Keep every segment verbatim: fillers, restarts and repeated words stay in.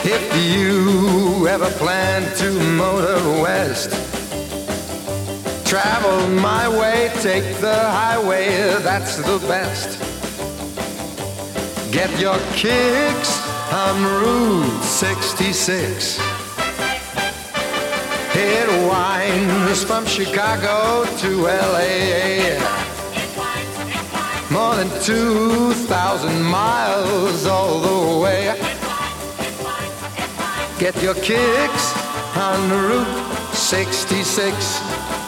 If you ever plan to motor west, travel my way, take the highway, that's the best. Get your kicks on Route sixty-six. It winds from Chicago to L A, more than two thousand miles all the way. Get your kicks on Route sixty-six.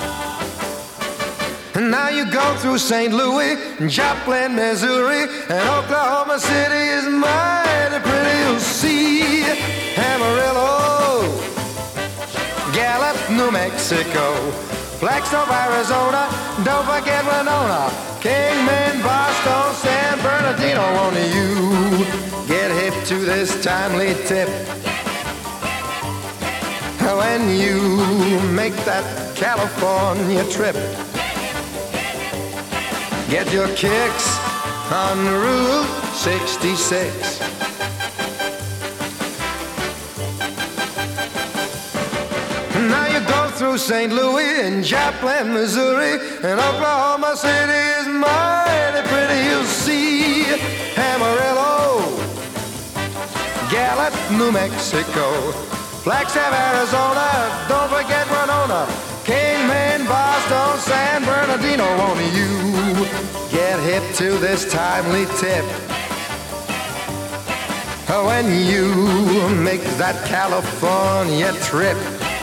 And now you go through Saint Louis, Joplin, Missouri, and Oklahoma City is mighty pretty. You'll see Amarillo, Gallup, New Mexico, Flagstaff, Arizona, don't forget Winona, Kingman, Boston, San Bernardino. Won't you get hip to this timely tip? When you make that California trip, get your kicks on Route sixty-six. Now you go through Saint Louis and Joplin, Missouri, and Oklahoma City is mighty pretty. You'll see Amarillo, Gallup, New Mexico, Flagstaff, Arizona, don't forget Winona, Kingman, Boston, San Bernardino. Won't you get hip to this timely tip? When you make that California trip,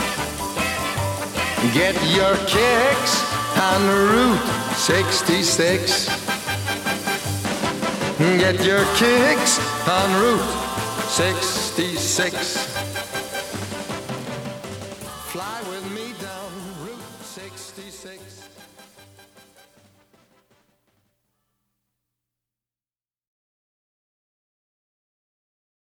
get your kicks on Route sixty-six. Get your kicks on Route sixty-six. Fly with